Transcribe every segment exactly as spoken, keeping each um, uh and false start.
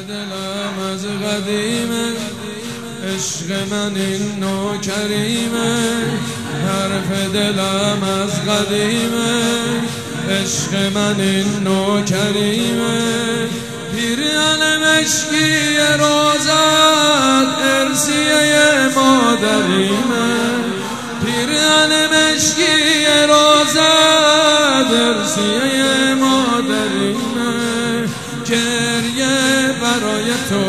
دلم از قدیمه، عشق من این نوکریمه. حرف دلم از قدیمه، عشق من این نوکریمه. پیرهن مشکی روزت ارسیه مادریمه. پیرهن مشکی روزت ارسیه مادریمه. گریه برای تو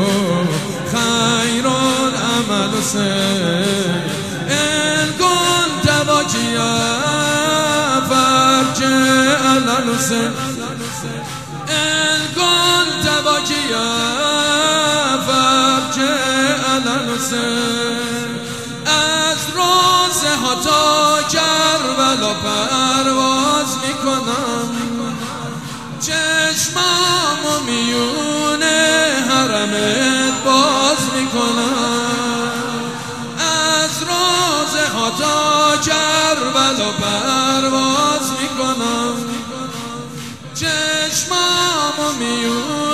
خیر العمل حسین، ان كنت باکیا فابکی علی الحسین. ان كنت باکیا فابکی علی الحسین. از روزه ها تا کربلا پرواز میکنم، چشمامو میونه حرمت باز میکنم. از روزه ها تا کربلا پرواز میکنم، چشمامو میونه